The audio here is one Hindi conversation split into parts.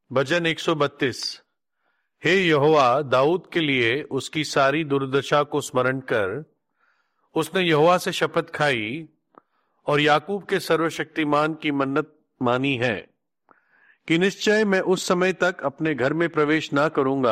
भजन 132। हे यहोवा, दाऊद के लिए उसकी सारी दुर्दशा को स्मरण कर। उसने यहोवा से शपथ खाई और याकूब के सर्वशक्तिमान की मन्नत मानी है कि निश्चय मैं उस समय तक अपने घर में प्रवेश ना करूंगा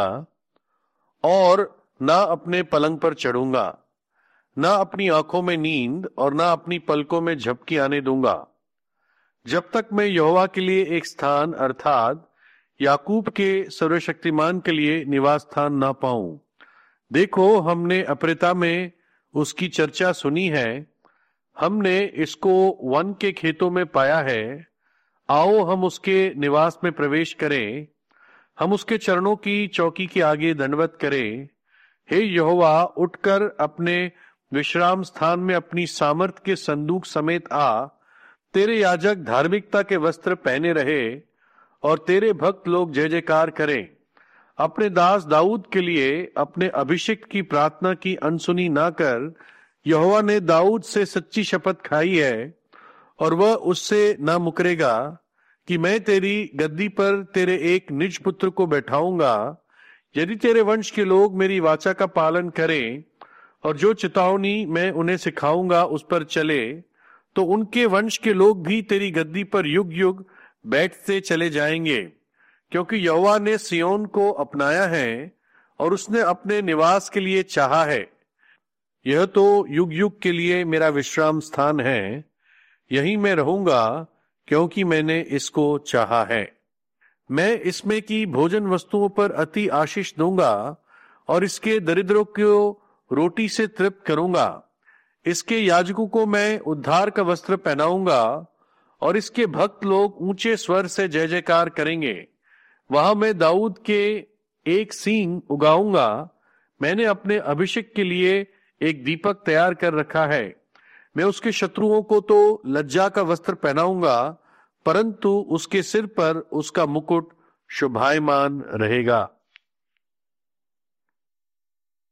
और ना अपने पलंग पर चढ़ूंगा, ना अपनी आंखों में नींद और ना अपनी पलकों में झपकी आने दूंगा, जब तक मैं यहोवा के लिए एक स्थान अर्थात याकूब के सर्वशक्तिमान के लिए निवास स्थान ना पाऊं। देखो, हमने अप्रेता में उसकी चर्चा सुनी है, हमने इसको वन के खेतों में पाया है। आओ हम उसके निवास में प्रवेश करें, हम उसके चरणों की चौकी के आगे दंडवत करें। हे यहोवा, उठकर अपने विश्राम स्थान में अपनी सामर्थ के संदूक समेत आ। तेरे याजक धार्मिकता के वस्त्र पहने रहे और तेरे भक्त लोग जय जयकार करें। अपने दास दाऊद के लिए अपने अभिषिक्त की प्रार्थना की अनसुनी ना कर। यहोवा ने दाऊद से सच्ची शपथ खाई है और वह उससे ना मुकरेगा कि मैं तेरी गद्दी पर तेरे एक निज पुत्र को बैठाऊंगा। यदि तेरे वंश के लोग मेरी वाचा का पालन करें और जो चितावनी मैं उन्हें सिखाऊंगा उस पर चले, तो उनके वंश के लोग भी तेरी गद्दी पर युग युग बैठते चले जाएंगे। क्योंकि यहोवा ने सियोन को अपनाया है और उसने अपने निवास के लिए चाहा है। यह तो युग युग के लिए मेरा विश्राम स्थान है, यहीं मैं रहूंगा क्योंकि मैंने इसको चाहा है। मैं इसमें की भोजन वस्तुओं पर अति आशीष दूंगा और इसके दरिद्रों को रोटी से तृप्त करूंगा। इसके याजकों को मैं उद्धार का वस्त्र पहनाऊंगा और इसके भक्त लोग ऊंचे स्वर से जय जयकार करेंगे। वहां मैं दाऊद के एक सींग उगाऊंगा। मैंने अपने अभिषेक के लिए एक दीपक तैयार कर रखा है। मैं उसके शत्रुओं को तो लज्जा का वस्त्र पहनाऊंगा, परंतु उसके सिर पर उसका मुकुट शोभायमान रहेगा।